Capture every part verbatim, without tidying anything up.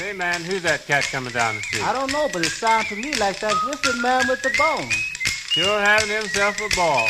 Say, man, who's that cat coming down the street? I don't know, but it sounds to me like that whistle man with the bone. Sure having himself a ball.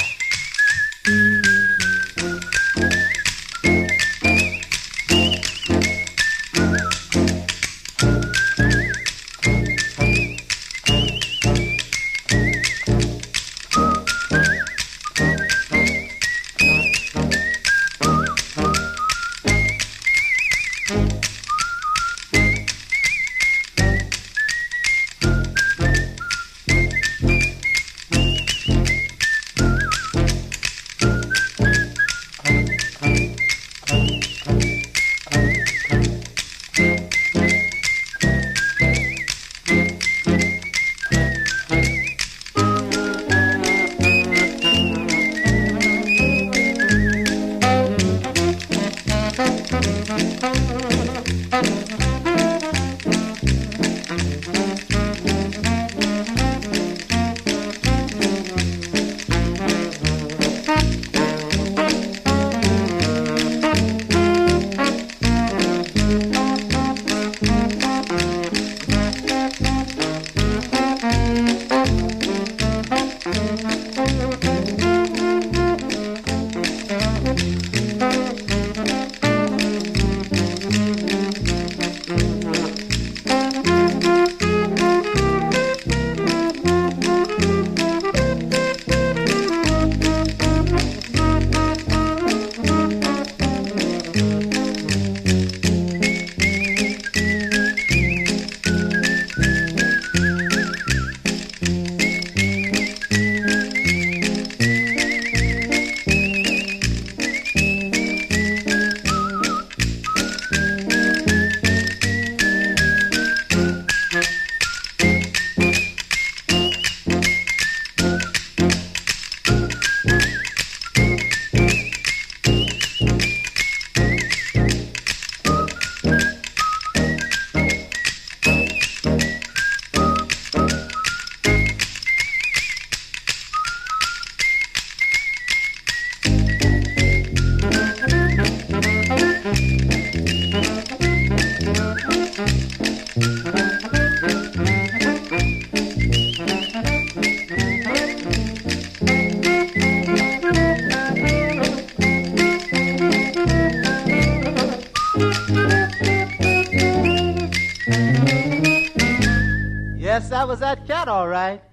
Yes, that was that cat, all right.